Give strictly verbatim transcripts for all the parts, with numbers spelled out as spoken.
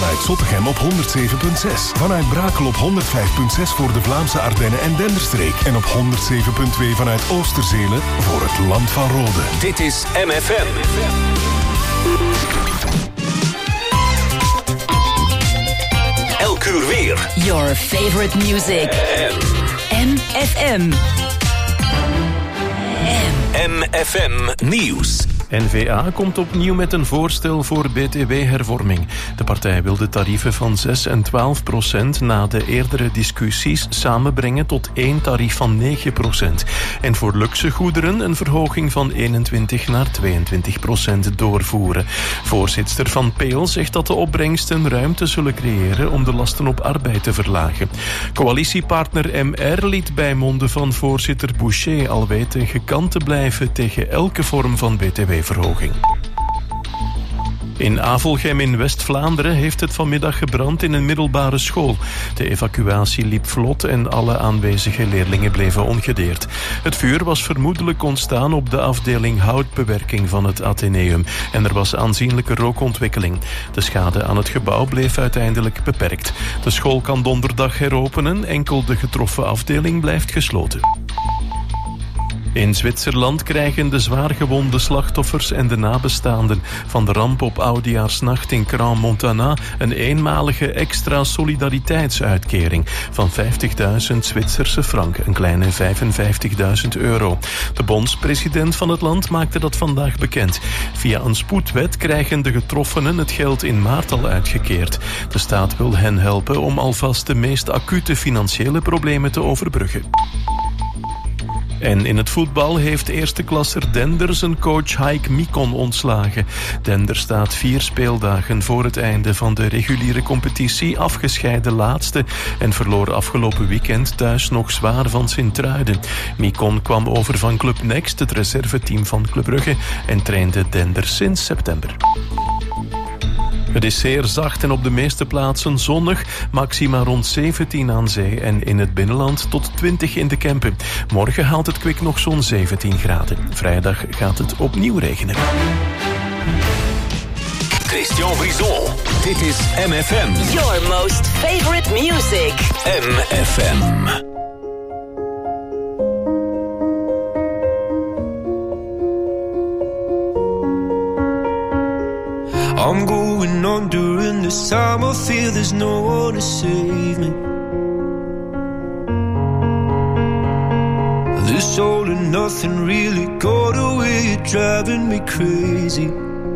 vanuit Zottegem op honderd zeven komma zes. Vanuit Brakel op honderd vijf komma zes voor de Vlaamse Ardennen en Denderstreek. En op honderd zeven komma twee vanuit Oosterzelen voor het Land van Rode. Dit is M F M. Elk uur weer. Your favorite music. M F M. M F M Nieuws. N V A komt opnieuw met een voorstel voor B T W-hervorming. De partij wil de tarieven van zes en twaalf procent na de eerdere discussies samenbrengen tot één tarief van negen procent. En voor luxe goederen een verhoging van eenentwintig naar tweeëntwintig procent doorvoeren. Voorzitster Van Peel zegt dat de opbrengsten ruimte zullen creëren om de lasten op arbeid te verlagen. Coalitiepartner M R liet bij monden van voorzitter Boucher al weten gekant te blijven tegen elke vorm van B T W-verhoging. In Avelgem in West-Vlaanderen heeft het vanmiddag gebrand in een middelbare school. De evacuatie liep vlot en alle aanwezige leerlingen bleven ongedeerd. Het vuur was vermoedelijk ontstaan op de afdeling houtbewerking van het Atheneum en er was aanzienlijke rookontwikkeling. De schade aan het gebouw bleef uiteindelijk beperkt. De school kan donderdag heropenen, enkel de getroffen afdeling blijft gesloten. In Zwitserland krijgen de zwaargewonde slachtoffers en de nabestaanden van de ramp op Oudejaarsnacht in Crans-Montana een eenmalige extra solidariteitsuitkering van vijftigduizend Zwitserse frank, een kleine vijfenvijftigduizend euro. De bondspresident van het land maakte dat vandaag bekend. Via een spoedwet krijgen de getroffenen het geld in maart al uitgekeerd. De staat wil hen helpen om alvast de meest acute financiële problemen te overbruggen. En in het voetbal heeft eerste klasser Dender zijn coach Haik Mikon ontslagen. Dender staat vier speeldagen voor het einde van de reguliere competitie afgescheiden laatste en verloor afgelopen weekend thuis nog zwaar van Sint-Truiden. Mikon kwam over van Club Next, het reserveteam van Club Brugge, en trainde Dender sinds september. Het is zeer zacht en op de meeste plaatsen zonnig. Maxima rond zeventien aan zee en in het binnenland tot twintig in de Kempen. Morgen haalt het kwik nog zo'n zeventien graden. Vrijdag gaat het opnieuw regenen. Christian Brison. Dit is M F M. Your most favorite music. M F M. I'm going under and this time I feel there's no one to save me. This all and nothing really got away, you're driving me crazy.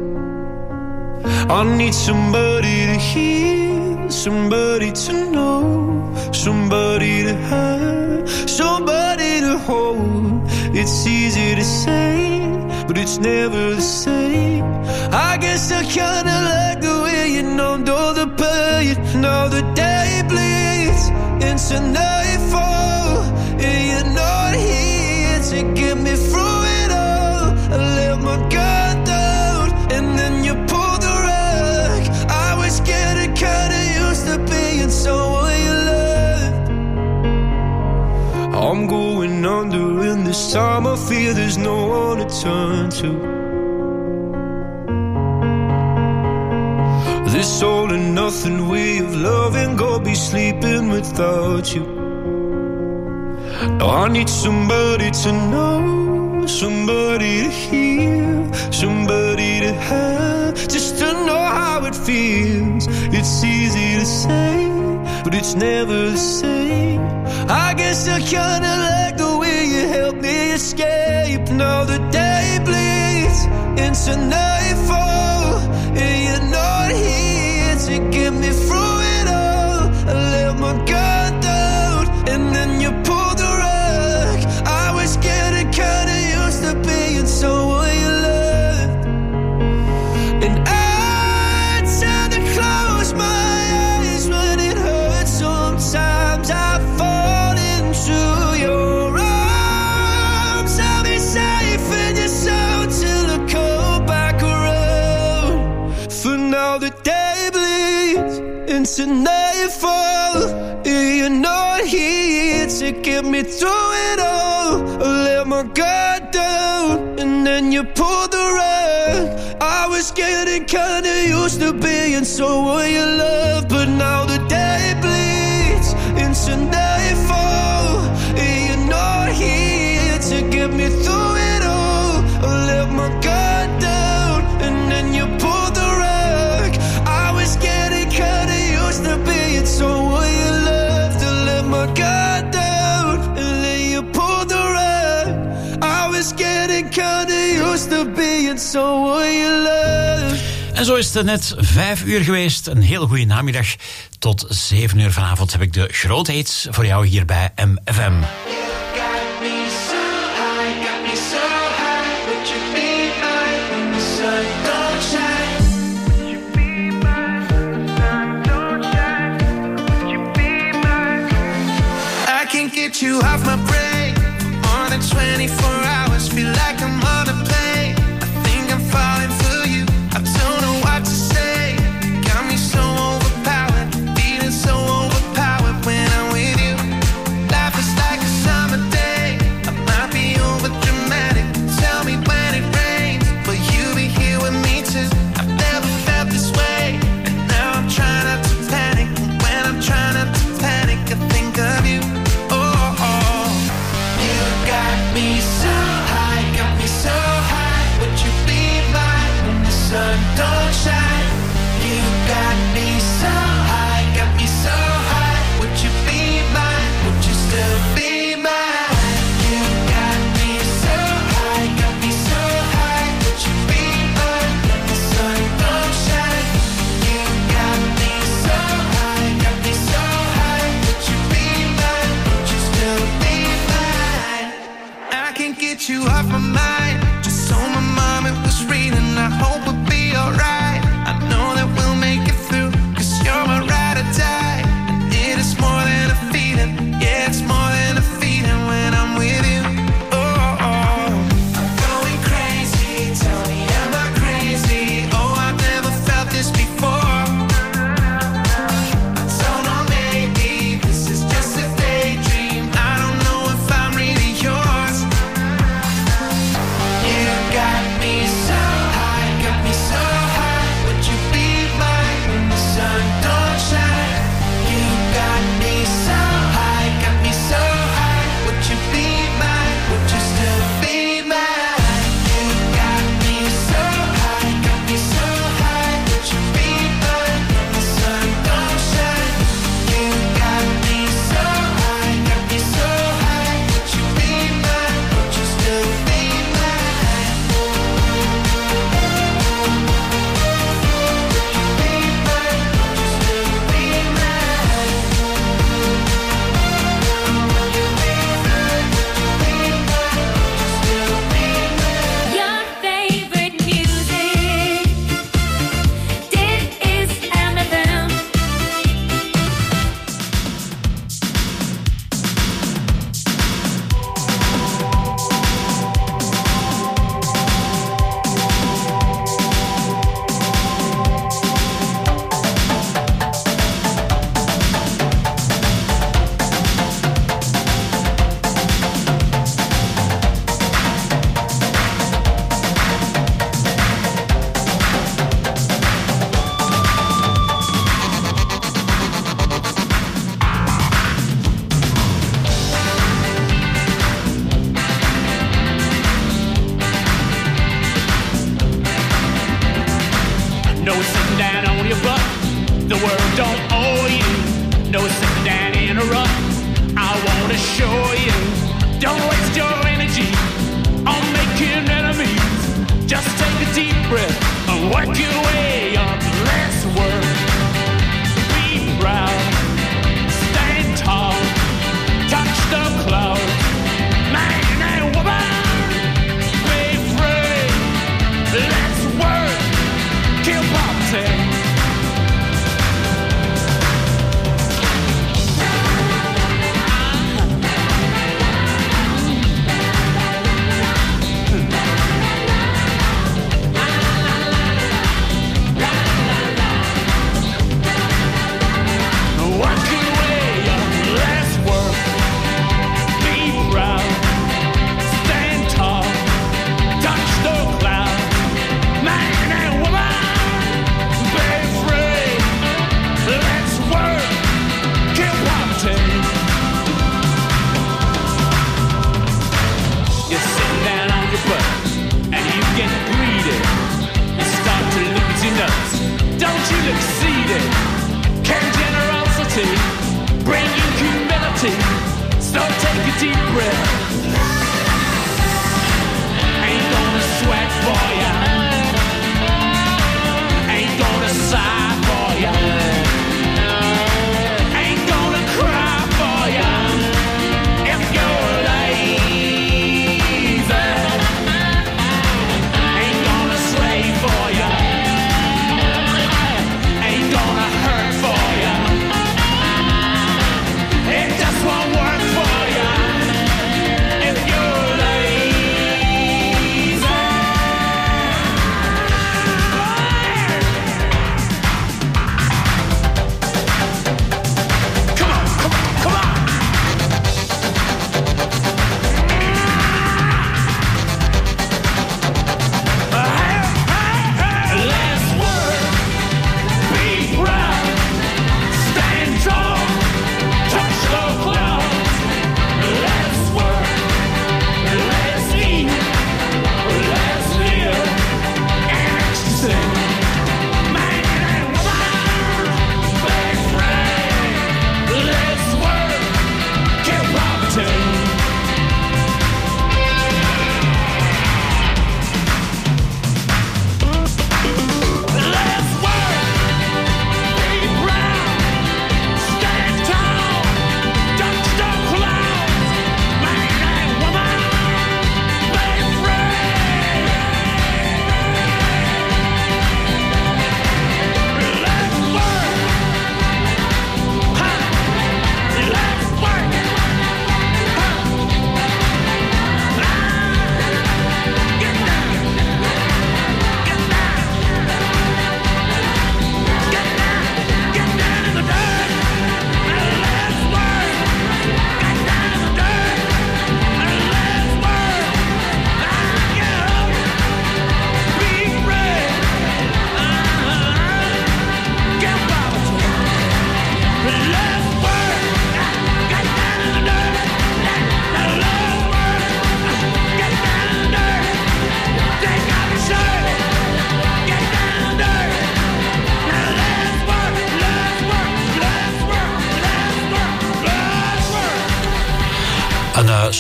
I need somebody to hear, somebody to know, somebody to have, somebody to hold. It's easy to say, but it's never the same. I guess I kinda like the way you numbed all the pain. Now the day bleeds into nightfall, and you're not here to get me through it all. I let my guard down, and then you pulled the rug. I was getting kinda used to being someone you loved. I'm going under, and this time I feel there's no one to turn to. This all and nothing way of loving, go be sleeping without you. Now I need somebody to know, somebody to hear, somebody to have, just to know how it feels. It's easy to say, but it's never the same. I guess I kinda like the way you help me escape. Now the day bleeds into nightfall, and you're not here to get me through it all. I let my guard down, and then you pulled the rug. I was getting kinda used to being someone you loved, and I tend to close my eyes when it hurts. Sometimes I fall into your arms. I'll be safe in your soul till I come back around. For now the day bleeds into nightfall, and you're not here to get me through it all. I let my guard down, and then you pulled the rug. I was getting kinda used to being someone you love. En zo is het net vijf uur geweest. Een hele goede namiddag. Tot zeven uur vanavond heb ik de grote hits voor jou hier bij M F M. Get you off my brain more than twenty-four hours. Feel like I'm on a plane. I think I'm falling for you. I don't know what to say. Got me so overpowered, feeling so overpowered when I'm with you. Life is like a summer day. I might be over dramatic. Tell me when it rains, will you be here with me too? I've never felt this way, and now I'm trying not to panic. And when I'm trying not to panic, I think of you. Me so high, got me so high. Would you be mine when the sun don't shine? You got me so high, got me so high. Would you be mine? Would you still be mine? You got me so high, got me so high. Would you be mine when the sun don't shine? You got me so high, got me so high. Would you be mine? Would you still be mine? I can't get you off my mind. Just so my mom it was reading. I hope we'll be alright. I know that we'll make it through, cause you're my ride or die. And it is more than a feeling. Yeah, it's more than a feeling when I'm with you. Oh, oh. I'm going crazy. Tell me, am I crazy? Oh, I've never felt this before. I don't know, maybe this is just a daydream. I don't know if I'm really yours. You got me so high, got me so high. Would you be mine when the sun don't shine? You got me so high, got me so high. Would you be mine? Would you still be mine? You got me so high, got me so high. Would you be mine when the sun don't shine? You got me so high, got me so high. Would you be mine? Would you still be mine? Your favorite music. Dit is M F M. No sitting down on your butt. The world don't owe you. No sitting down in a rut. I wanna show you. Don't waste your energy on making enemies. Just take a deep breath and work your way up. Less work. Be proud. Stand tall. Touch the clouds. Man and woman. Be free. Let's work. Kill poverty. Work your way up, let's work. Be proud, stand tall, touch the clouds. Man and woman, be free. Let's work, kill poverty. You're sitting down on your butt and you get greedy. You start to lose your nuts. Don't you look seedy? Can generosity bring you humility? So take a deep breath. Ain't gonna sweat for ya.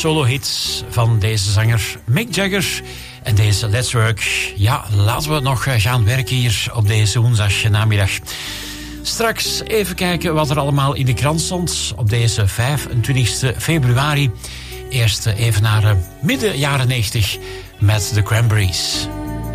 solo-hits van deze zanger Mick Jagger. En deze Let's Work. Ja, laten we nog gaan werken hier op deze woensdagnamiddag. Straks even kijken wat er allemaal in de krant stond op deze vijfentwintigste februari. Eerst even naar midden jaren negentig met de Cranberries.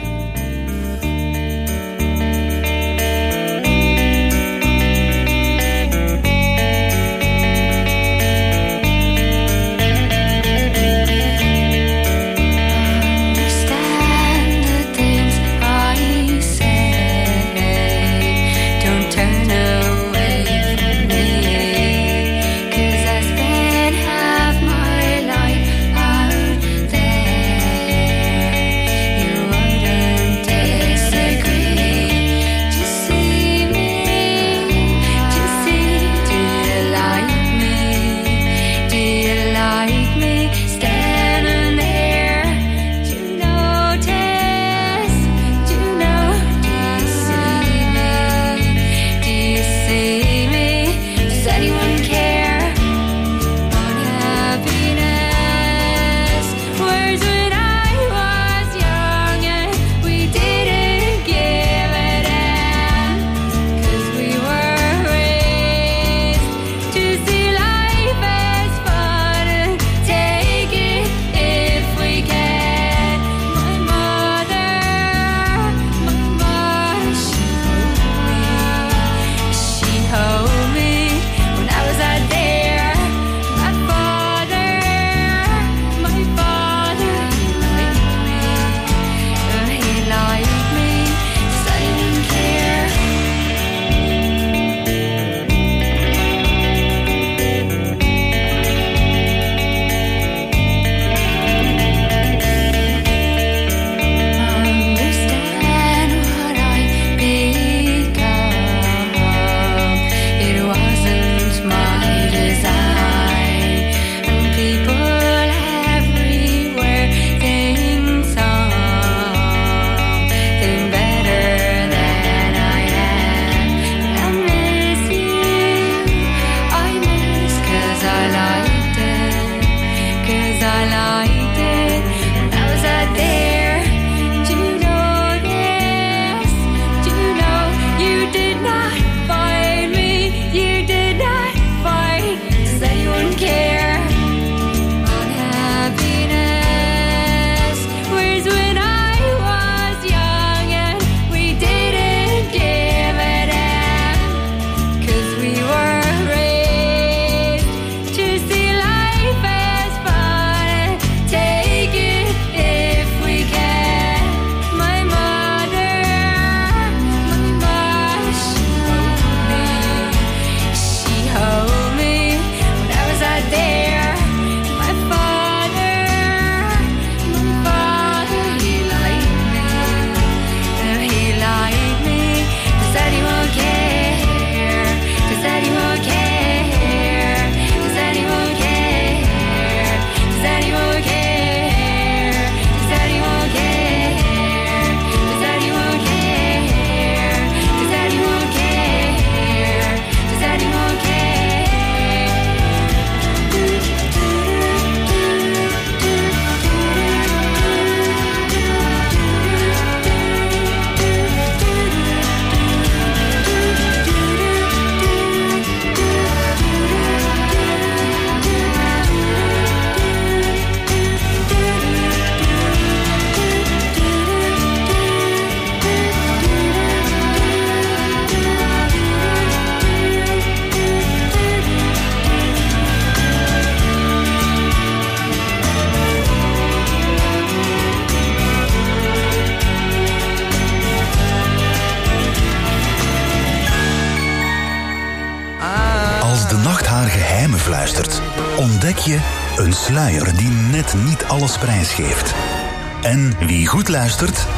Ontdek je een sluier die net niet alles prijsgeeft. En wie goed luistert,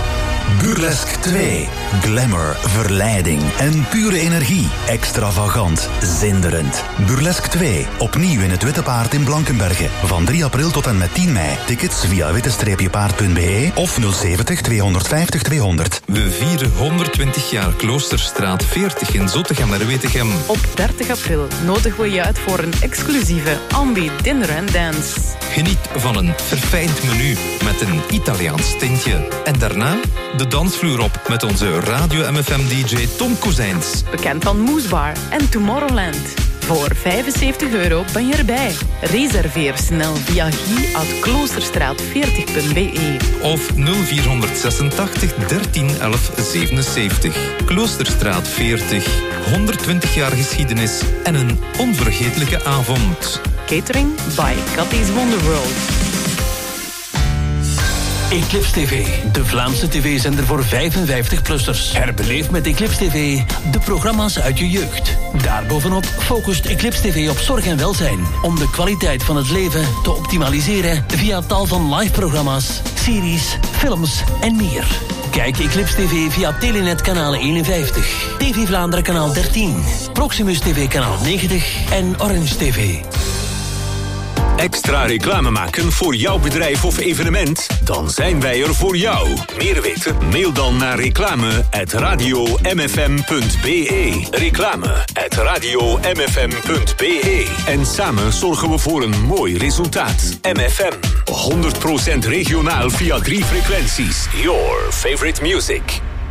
Burlesque twee. Glamour, verleiding en pure energie. Extravagant, zinderend. Burlesque twee. Opnieuw in het Witte Paard in Blankenberge. Van drie april tot en met tien mei. Tickets via witte paard punt b e of nul zeventig tweehonderdvijftig tweehonderd. We vieren honderdtwintig jaar Kloosterstraat veertig in Zottegem-Merwetegem. Op dertig april nodigen we je uit voor een exclusieve Ambi Dinner and Dance. Geniet van een verfijnd menu met een Italiaans tintje. En daarna de dansvloer op met onze Radio M F M D J Tom Kozijns. Bekend van Moesbar en Tomorrowland. Voor vijfenzeventig euro ben je erbij. Reserveer snel via guy at kloosterstraat veertig punt b e. Of nul vierhonderdzesentachtig dertien elf zevenenzeventig. Kloosterstraat veertig. honderdtwintig jaar geschiedenis en een onvergetelijke avond. Catering by Cathy's Wonderworld. Eclipse T V, de Vlaamse tv-zender voor vijfenvijftig-plussers. Herbeleef met Eclipse T V de programma's uit je jeugd. Daarbovenop focust Eclipse T V op zorg en welzijn, om de kwaliteit van het leven te optimaliseren via tal van live-programma's, series, films en meer. Kijk Eclipse T V via Telenet kanaal eenenvijftig, T V Vlaanderen kanaal dertien, Proximus T V kanaal negentig en Orange T V. Extra reclame maken voor jouw bedrijf of evenement? Dan zijn wij er voor jou. Meer weten? Mail dan naar reclame at radio m f m punt b e. Reclame at radio m f m punt b e. En samen zorgen we voor een mooi resultaat. M F M, honderd procent regionaal via drie frequenties. Your favorite music.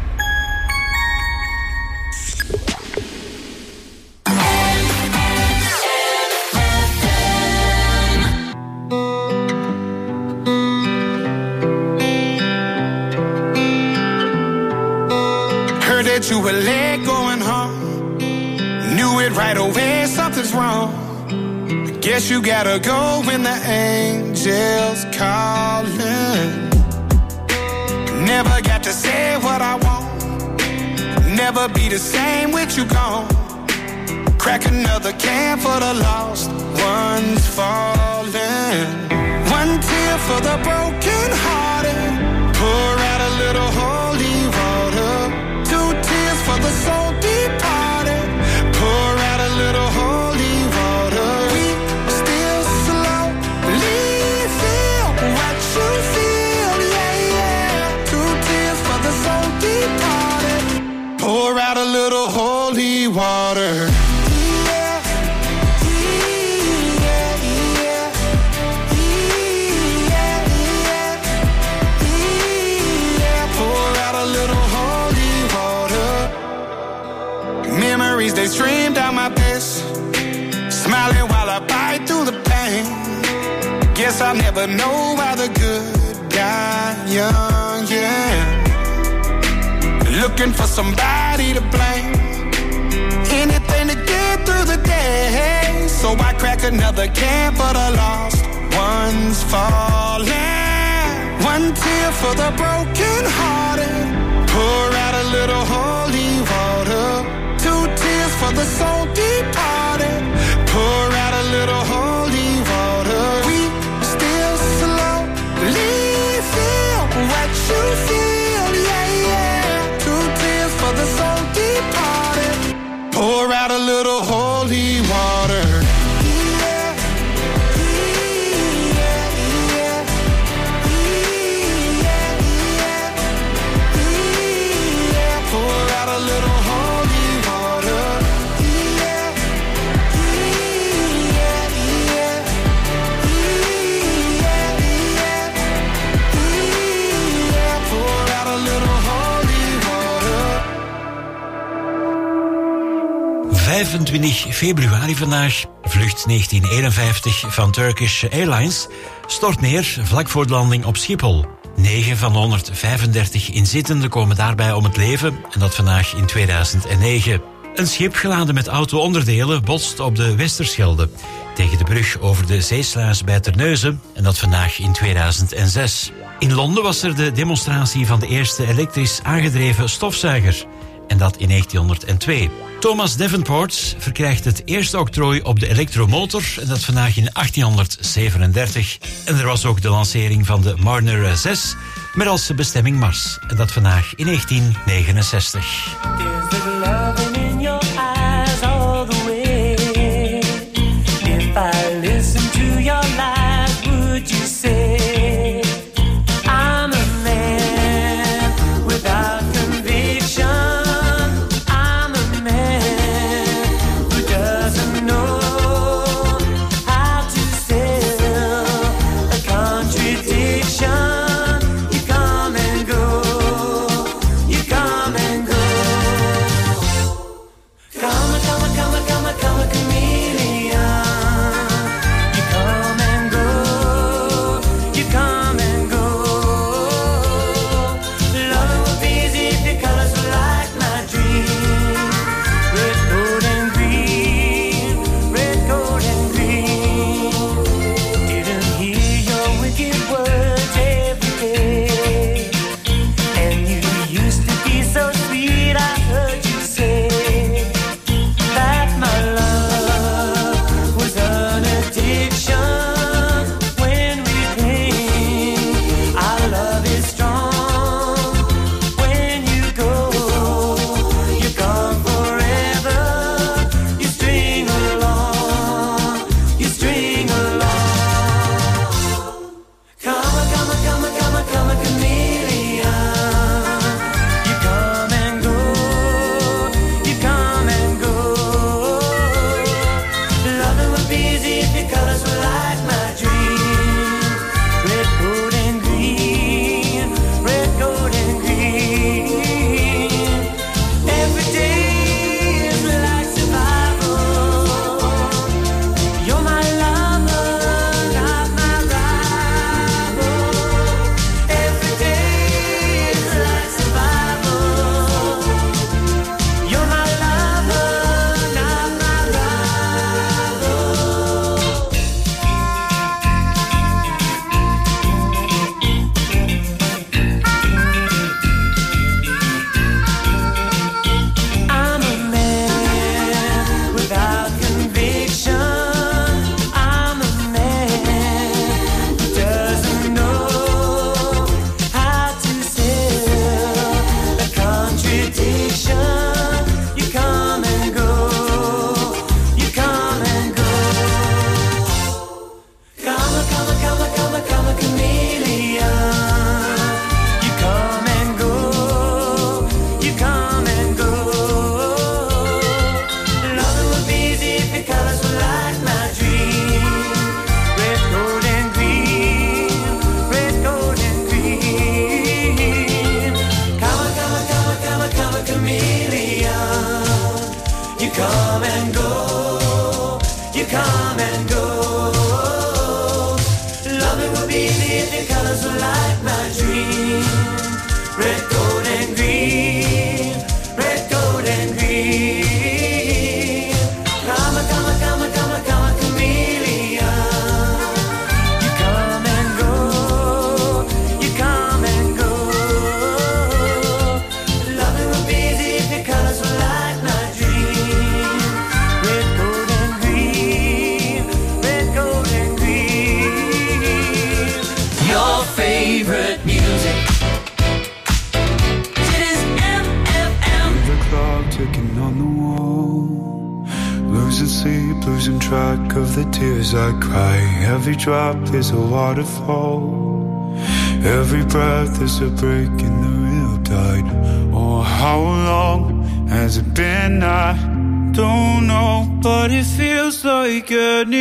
You were late going home. Knew it right away, something's wrong. Guess you gotta go when the angels calling. Never got to say what I want. Never be the same with you gone. Crack another can for the lost ones falling. One tear for the broken hearted. Pour out a little holy water. For the soul departed, pour out a little holy water. We still slowly feel what you feel, yeah, yeah. Two tears for the soul departed, pour out a little holy water. Memories, they stream down my face, smiling while I bite through the pain. Guess I'll never know why the good die young, yeah. Looking for somebody to blame, anything to get through the day. So I crack another can for the lost ones falling. One tear for the broken hearted, pour out a little holy water. Two tears for the soul departed, pour out a little holy water. We still slowly feel what you feel, yeah, yeah. Two tears for the soul departed, pour out a little holy water. vijfentwintig februari vandaag, vlucht negentien eenenvijftig van Turkish Airlines, stort neer vlak voor de landing op Schiphol. negen van honderdvijfendertig inzittenden komen daarbij om het leven, en dat vandaag in tweeduizend negen. Een schip geladen met auto-onderdelen botst op de Westerschelde tegen de brug over de Zeesluis bij Terneuzen, en dat vandaag in tweeduizend zes. In Londen was er de demonstratie van de eerste elektrisch aangedreven stofzuiger, en dat in negentienhonderdtwee. Thomas Davenport verkrijgt het eerste octrooi op de elektromotor. En dat vandaag in achttienhonderdzevenendertig. En er was ook de lancering van de Mariner zes met als bestemming Mars. En dat vandaag in negentien negenenzestig. I cry, every drop is a waterfall. Every breath is a break in the real tide. Oh, how long has it been? I don't know, but it feels like an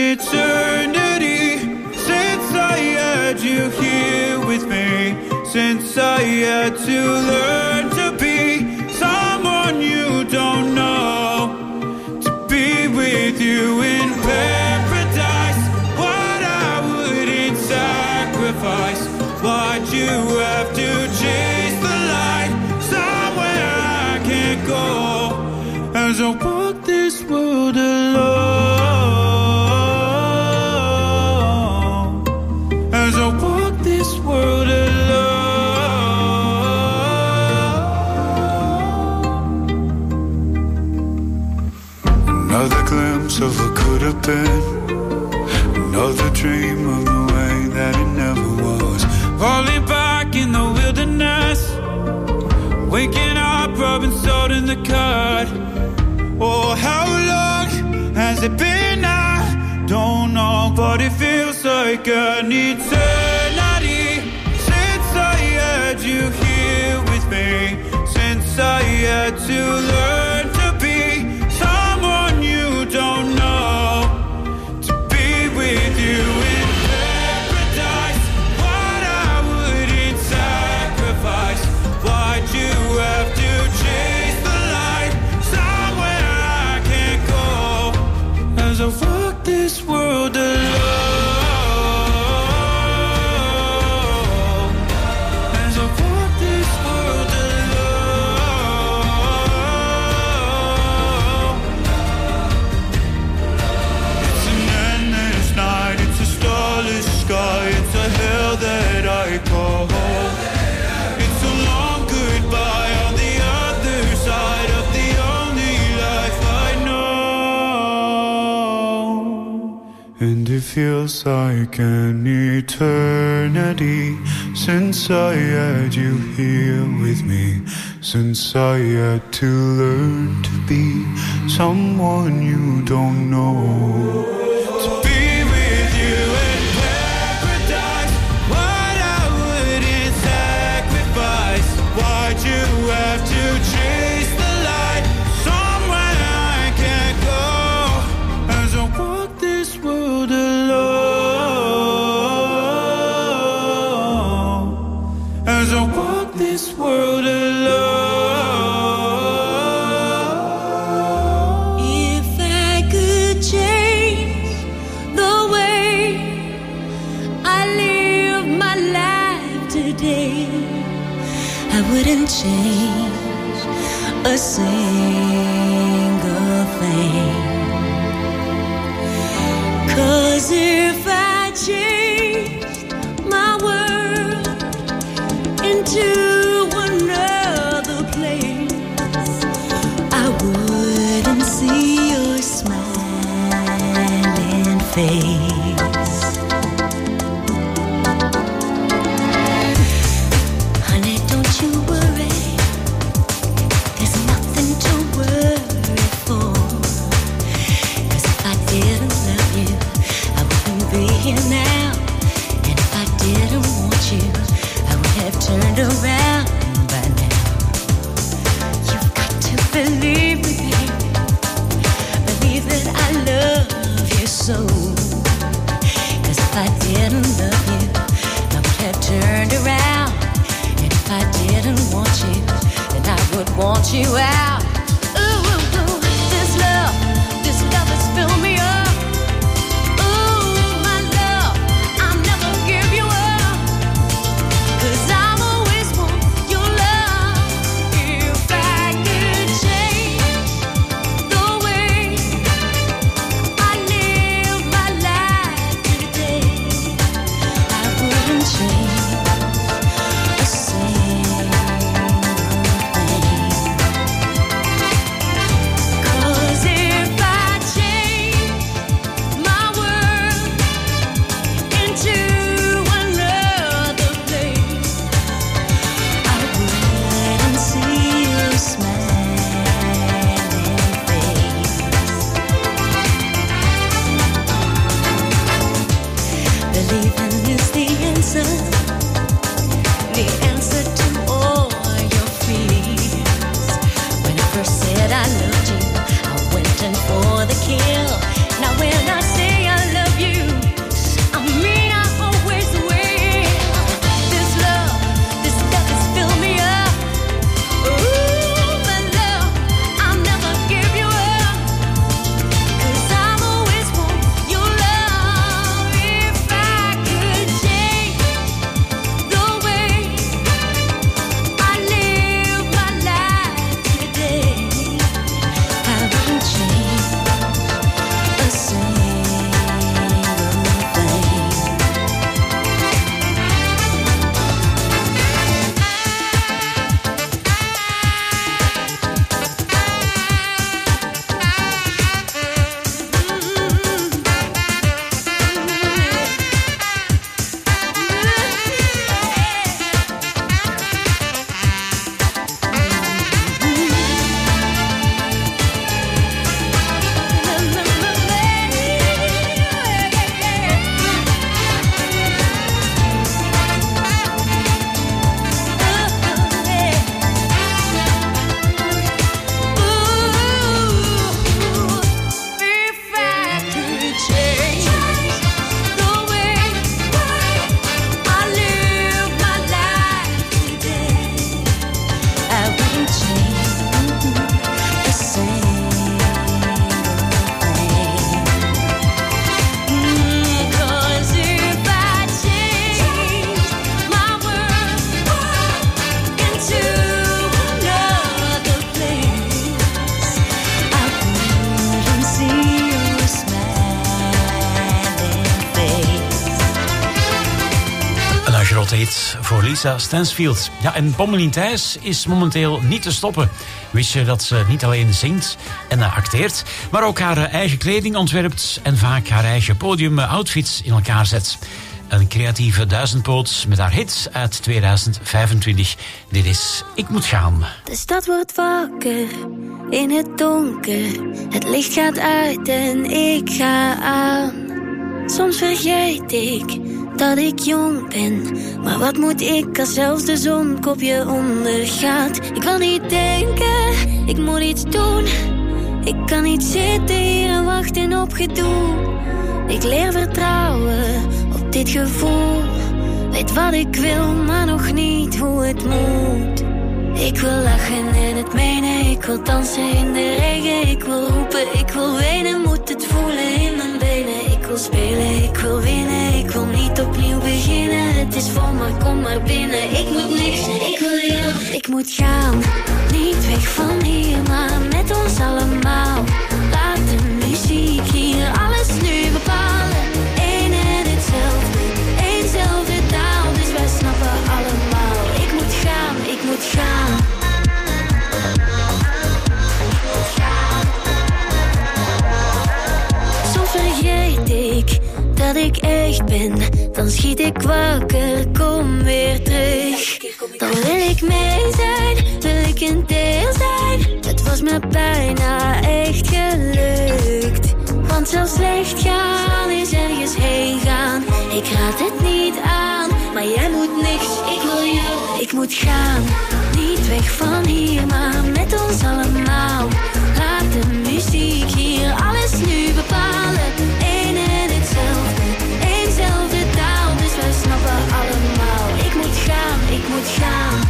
eternity since I had you here with me. Since I had to learn to be someone you don't know, to be with you in paradise. What I wouldn't sacrifice. Why'd you have to chase the light somewhere I can't go? As I walk this world alone, as I walk this world alone. Another glimpse of what could have been. Another dream of the way that it never was. Falling back in the wilderness. Waking up, rubbing salt in the cut. Oh, how long has it been? I don't know, but it feels like an eternity since I had you here with me. Since I had to learn to be someone you don't know. To be with you in paradise. What I wouldn't sacrifice. Why'd you have to chase the light somewhere I can't go? As I walk this world alone. As I walk this world alone. It's an endless night. It's a starless sky. It's a hell that I call home. It's a long goodbye on the other side of the only life I know. And it feels like an eternity since I had you here with me. Since I had to learn to be someone you don't know. To be with you in paradise. What I wouldn't sacrifice. Why'd you have to chase the light somewhere I can't go? As I walk this world alone. As I walk this world alone. If I could change the way I live my life today, I wouldn't change a single thing. 'Cause if I changed my world into another place, I wouldn't see your smiling face. Honey, don't you worry. There's nothing to worry for. 'Cause if I didn't love you, I wouldn't be here now. And if I didn't want you, I would have turned around by now. You've got to believe me, baby. Believe that I love you so. 'Cause if I didn't love you, I would have turned around. And if I didn't want you, then I would want you out. Ooh, ooh, ooh, this love, this love has filled me up. Ooh, my love, I'll never give you up. 'Cause I'll always want your love. If I could change the way I live my life today, I wouldn't change a single thing. grote hit voor Lisa Stansfield. Ja, en Pommelien Thijs is momenteel niet te stoppen. Wist je dat ze niet alleen zingt en acteert, maar ook haar eigen kleding ontwerpt en vaak haar eigen podium-outfits in elkaar zet. Een creatieve duizendpoot met haar hit uit tweeduizend vijfentwintig. Dit is Ik Moet Gaan. De stad wordt wakker in het donker. Het licht gaat uit en ik ga aan. Soms vergeet ik dat ik jong ben. Maar wat moet ik als zelfs de zon kopje ondergaat? Ik wil niet denken, ik moet iets doen. Ik kan niet zitten hier en wachten op gedoe. Ik leer vertrouwen op dit gevoel. Weet wat ik wil, maar nog niet hoe het moet. Ik wil lachen en het menen. Ik wil dansen in de regen. Ik wil roepen, ik wil wenen. Moet het voelen in mijn benen. Ik wil spelen, ik wil winnen. Ik wil niet opnieuw beginnen. Het is vol, maar kom maar binnen. Ik moet niks, ik wil jou. Ik moet gaan, niet weg van hier, maar met ons allemaal. Laat de muziek hier alles nu bepalen. Eén en hetzelfde, éénzelfde taal. Dus wij snappen allemaal. Ik moet gaan, ik moet gaan. Soms vergeet ik dat ik echt ben. Dan schiet ik wakker, kom weer terug. Dan wil ik mee zijn, wil ik een deel zijn. Het was me bijna echt gelukt. Want zelfs slecht gaan is ergens heen gaan. Ik raad het niet aan, maar jij moet niks. Ik wil jou, ik moet gaan. Niet weg van hier, maar met ons allemaal. Laat de muziek hier alles nu bepalen. Eén en hetzelfde, éénzelfde taal. Dus wij snappen allemaal. Ik moet gaan, ik moet gaan.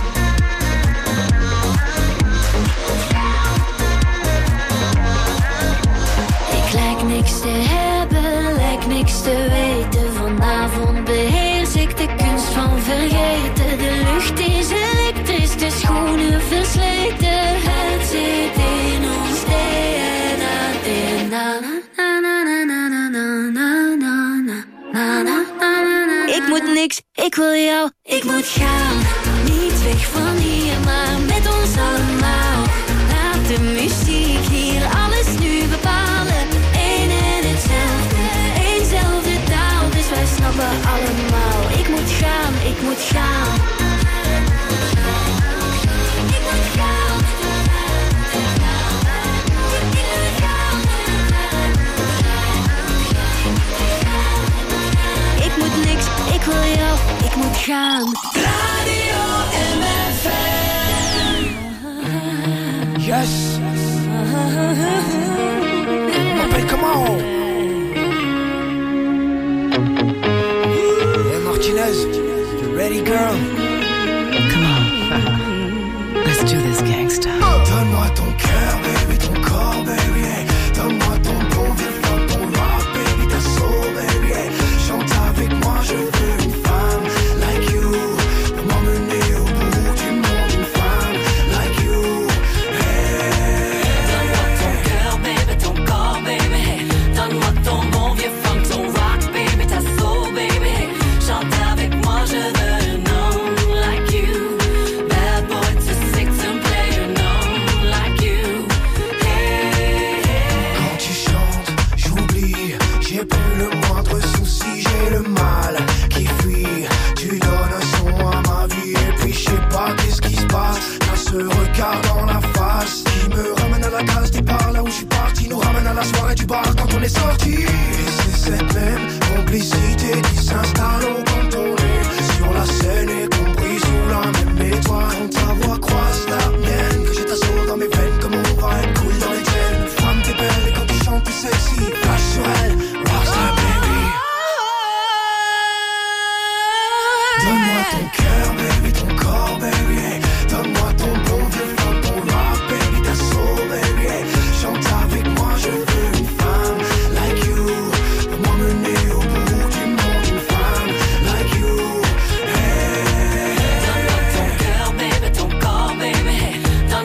Ik lijk niks te hebben, lijk niks te weten. Vanavond beheers ik de kunst van vergeten. De lucht is elektrisch, de schoenen versleten. Het zit in ons D N A, D N A. Na, na, na, na, na, na, na, na, na, na, na. Ik moet niks, ik wil jou, ik moet gaan. Niet weg van hier, maar met ons allemaal. Laat de muziek hier alles nu bepalen. Eén en hetzelfde, éénzelfde taal. Dus wij snappen allemaal. Ik moet gaan, ik moet gaan. Ik moet gaan. Ik moet niks, ik wil jou, ik moet gaan. Radio M F M. Yes. Appelle comment? Hey Martinez, you ready girl? Come on. Let's do this gangsta. Donne-moi ton cœur, baby, ton corps, baby. Hey. Donne-moi ton bon vivant, ton rock, baby, ta soul, baby. Hey. Chante avec moi, je veux une femme like you. Pour m'emmener au bout du monde, une femme like you. Hey. Donne-moi ton cœur, baby, ton corps, baby. Hey. Donne-moi ton bon vieux funk, ton rock, baby, ta soul, baby. Hey. Chante avec moi, je veux un homme like you. Bad boy to six and play an homme like you. Hey, hey. Quand tu chantes, j'oublie. J'ai plus le moindre souci, j'ai le mal qui fuit. Tu donnes un son à ma vie et puis je sais pas qu'est-ce qui se passe. T'as ce regard dans la face qui me ramène à la case départ. Là où je suis parti nous ramène à la soirée du bar quand on est sorti. Et c'est cette même complicité qui s'installe au cantonné. Sur la scène et compris sous la même étoile. Quand ta voix croise la mienne, que j'ai ta soul dans mes veines, comme on va être cool dans les chaînes. Femme t'es belle et quand tu chantes t'es sexy. Flash sur elle, rockstar baby. Donne-moi ton cœur, baby, ton corps, baby. Hey. Donne-moi ton bon vieux funk, ton rock, baby, ta soul, baby. Hey. Chante avec moi, je veux une femme like you. Pour m'emmener au bout du monde, une femme like you. Hey. Donne-moi ton cœur, baby, ton corps, baby. Hey.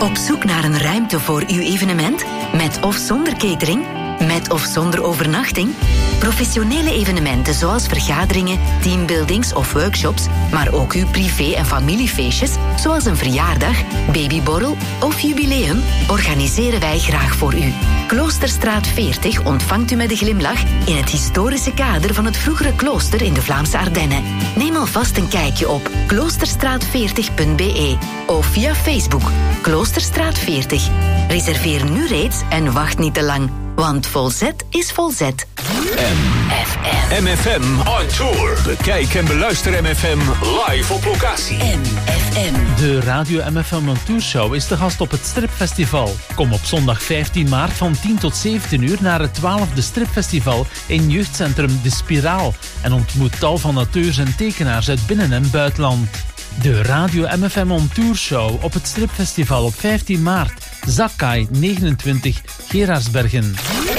Op zoek naar een ruimte voor uw evenement? Met of zonder catering? Met of zonder overnachting? Professionele evenementen zoals vergaderingen, teambuildings of workshops, maar ook uw privé- en familiefeestjes, zoals een verjaardag, babyborrel of jubileum, organiseren wij graag voor u. Kloosterstraat veertig ontvangt u met een glimlach in het historische kader van het vroegere klooster in de Vlaamse Ardennen. Neem alvast een kijkje op kloosterstraat veertig punt b e of via Facebook Kloosterstraat veertig. Reserveer nu reeds en wacht niet te lang, want Volzet is Volzet. M F M on tour. Bekijk en beluister M F M live op locatie. M F M. De Radio M F M on Tour Show is te gast op het Stripfestival. Kom op zondag vijftien maart van tien tot zeventien uur naar het twaalfde Stripfestival in jeugdcentrum De Spiraal en ontmoet tal van auteurs en tekenaars uit binnen- en buitenland. De Radio M F M on Tour Show op het Stripfestival op vijftien maart. Zakkai negenentwintig, Gerardsbergen.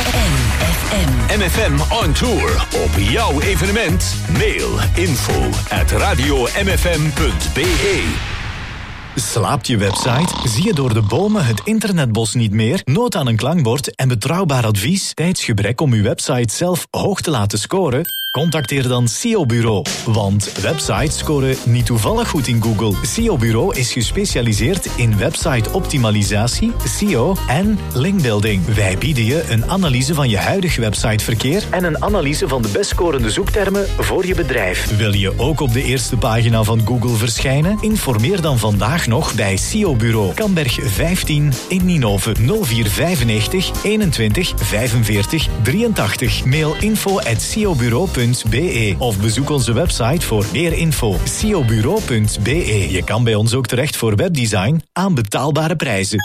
M F M on tour. Op jouw evenement. Mail info at radio m f m punt b e. Slaapt je website? Zie je door de bomen het internetbos niet meer? Nood aan een klankbord en betrouwbaar advies? Tijdsgebrek om uw website zelf hoog te laten scoren? Contacteer dan S E O Bureau. Want websites scoren niet toevallig goed in Google. S E O Bureau is gespecialiseerd in website-optimalisatie, S E O en linkbuilding. Wij bieden je een analyse van je huidige websiteverkeer en een analyse van de best scorende zoektermen voor je bedrijf. Wil je ook op de eerste pagina van Google verschijnen? Informeer dan vandaag nog bij S E O Bureau. Kamberg vijftien in Ninove nul vier vijfennegentig eenentwintig vijfenveertig drieëntachtig. Mail info at s e o bureau punt b e of bezoek onze website voor meer info. s e o bureau punt b e. Je kan bij ons ook terecht voor webdesign aan betaalbare prijzen.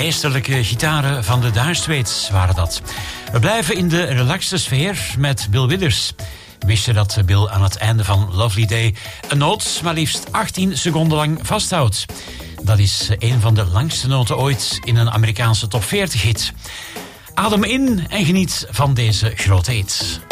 meesterlijke gitaren van de Dire Straits waren dat. We blijven in de relaxte sfeer met Bill Withers. Wist je dat Bill aan het einde van Lovely Day een noot maar liefst achttien seconden lang vasthoudt? Dat is een van de langste noten ooit in een Amerikaanse top veertig hit. Adem in en geniet van deze grote hit.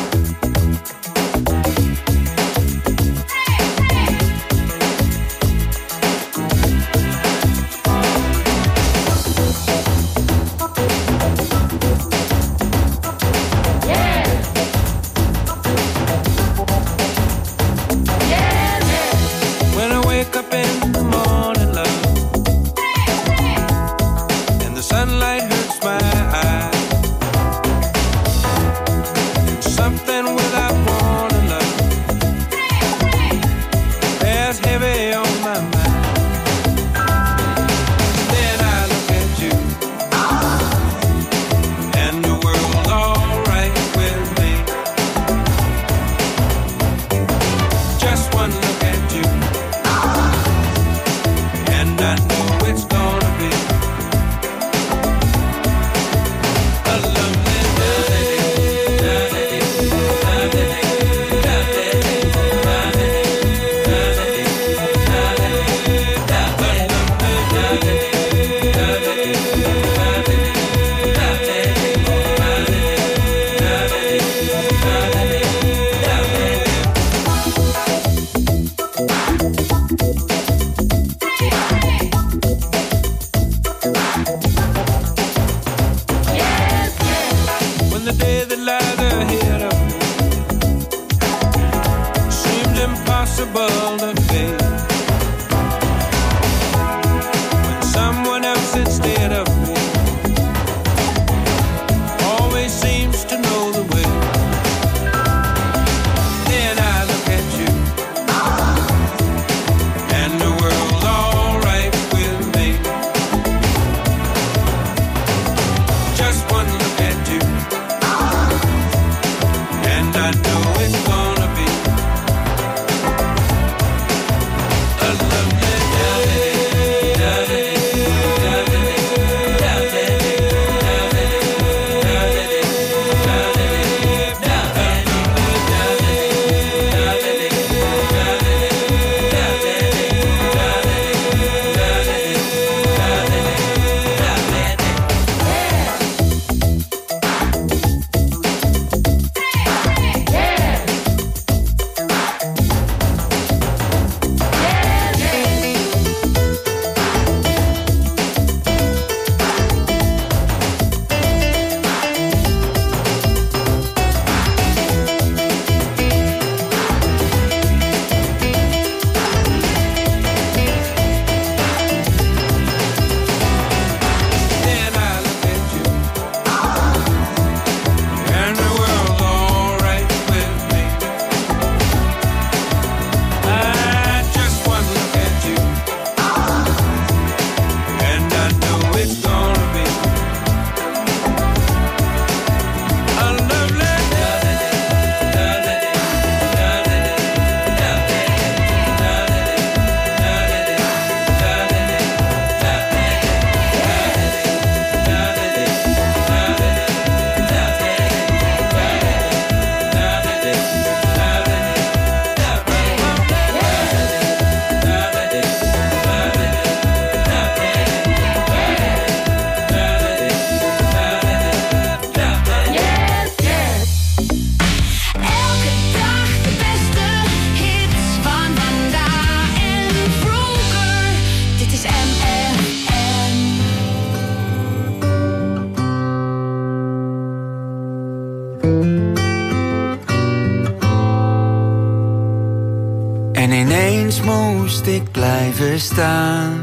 moest ik blijven staan.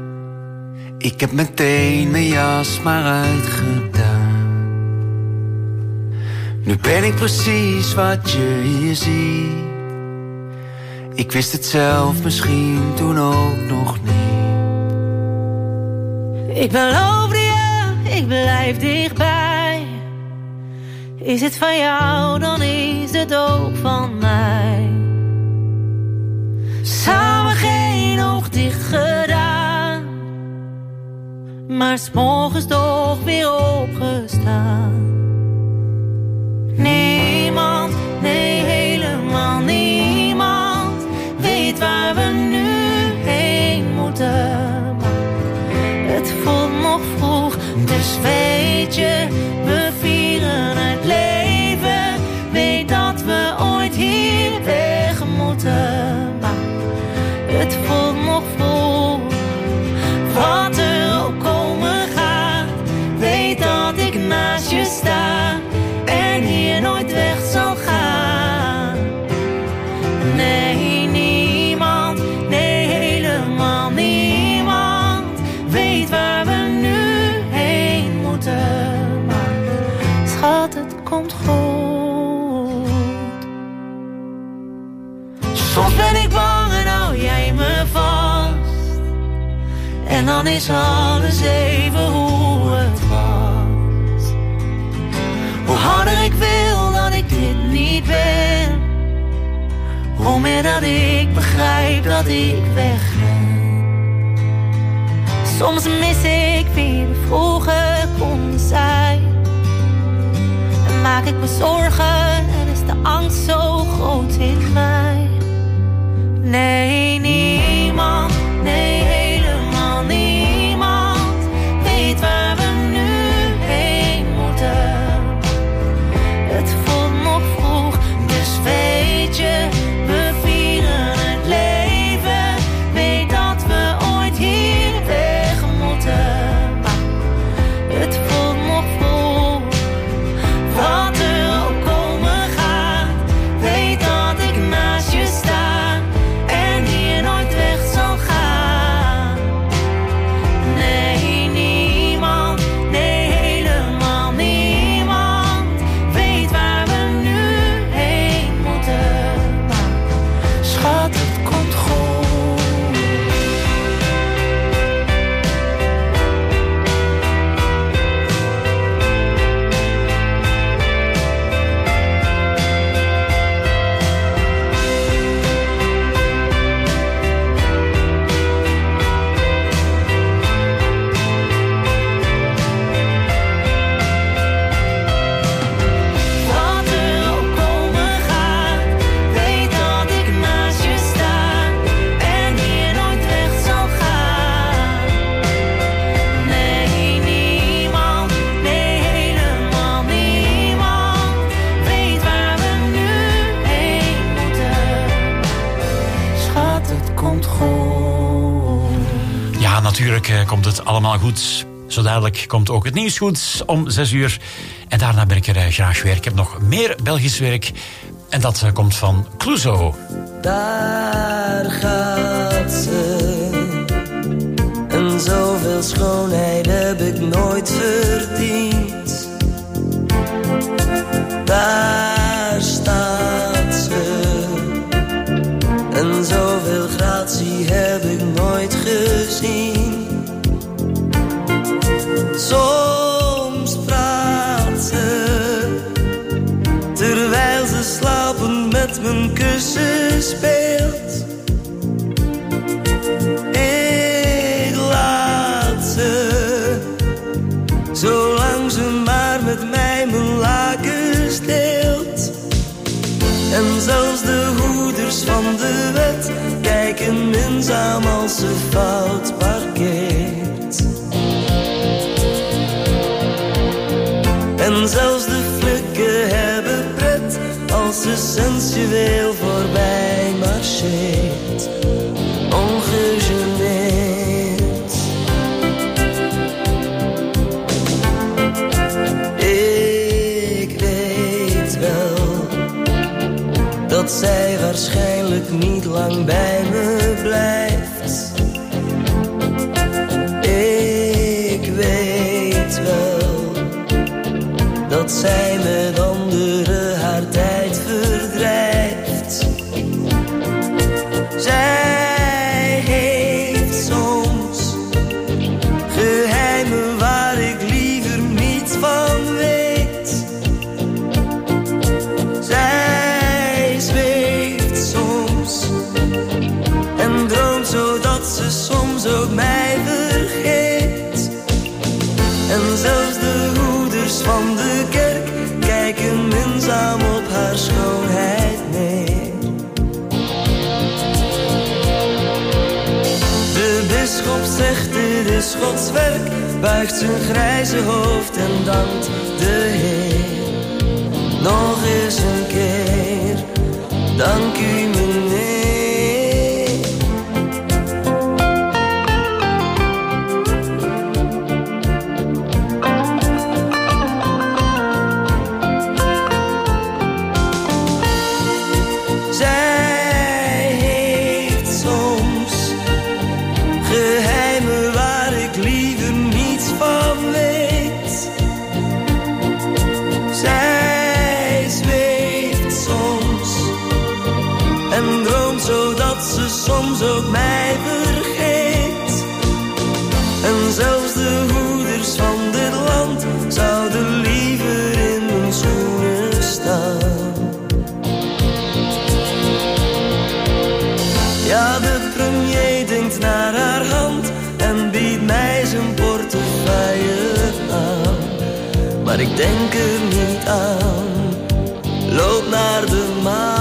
Ik heb meteen mijn jas maar uitgedaan. Nu ben ik precies wat je hier ziet. Ik wist het zelf misschien toen ook nog niet. Ik beloofde je, ik blijf dichtbij. Is het van jou, dan is het ook van mij. Samen geen oog dicht gedaan. maar 's morgens toch weer opgestaan. Niemand, nee helemaal niemand, weet waar we nu heen moeten. Maar het voelt nog vroeg, dus weet je, we vieren het leven. Weet dat we ooit hier weg moeten. Maar het voelt nog vroeg, wat er ook komen gaat. Weet dat ik naast je sta en hier nooit weg zal gaan. Nee, niemand, nee helemaal niemand, weet waar we nu heen moeten. Maar schat, het komt goed. Soms ben ik bang en hou jij me vast. En dan is alles even hoe het was. Hoe harder ik wil dat ik dit niet ben, hoe meer dat ik begrijp dat ik wegren. Soms mis ik wie we vroeger konden zijn. En maak ik me zorgen en is de angst zo groot in mij. Nee, niemand, nee helemaal niemand, weet waar we nu heen moeten. Het voelt nog vroeg, dus weet je, we vieren het leven. Weet dat we ooit hier weg moeten. Maar het voelt nog vroeg, wat er ook komen gaat. Weet dat ik naast je sta en hier nooit weg zal gaan. Nee, niemand, nee helemaal niemand, weet waar we nu heen moeten. Maar schat, het komt goed. Wat er ook komen gaat, weet dat ik naast je sta en hier nooit weg zal gaan. Nee, niemand, nee helemaal niemand, weet waar we nu heen moeten. Schat, het komt goed. Ja, natuurlijk eh, komt het allemaal goed. Zo dadelijk komt ook het nieuws goed om zes uur. En daarna ben ik er eh, graag weer. Ik heb nog meer Belgisch werk. En dat eh, komt van Clouseau. Daar gaat ze. En zoveel schoonheid heb ik nooit verdiend. Daar staat ze. En zoveel gratie heb ik nooit gezien. Soms praat ze, terwijl ze slapend met mijn kussen speelt. Ik laat ze, zolang ze maar met mij mijn lakens deelt. En zelfs de hoeders van de wet kijken minzaam als ze fout parkeert. En zelfs de flikken hebben pret als ze sensueel voorbij marcheert. Ongegeneerd. Ik weet wel dat zij waarschijnlijk niet lang bij me blijft. Ik weet wel dat zij met anderen haar tijd verdrijft. Zij heeft soms geheimen waar ik liever niets van weet. Zij zweeft soms en droomt zodat ze soms ook mij vergeet. bisschop zegt dit is Gods werk, buigt zijn grijze hoofd en dankt de Heer. Nog eens een keer, dank u meneer. Soms ook mij vergeet. En zelfs de hoeders van dit land zouden liever in mijn schoenen staan. Ja, de premier denkt naar haar hand en biedt mij zijn portefeuille aan. Maar ik denk er niet aan, loop naar de maan.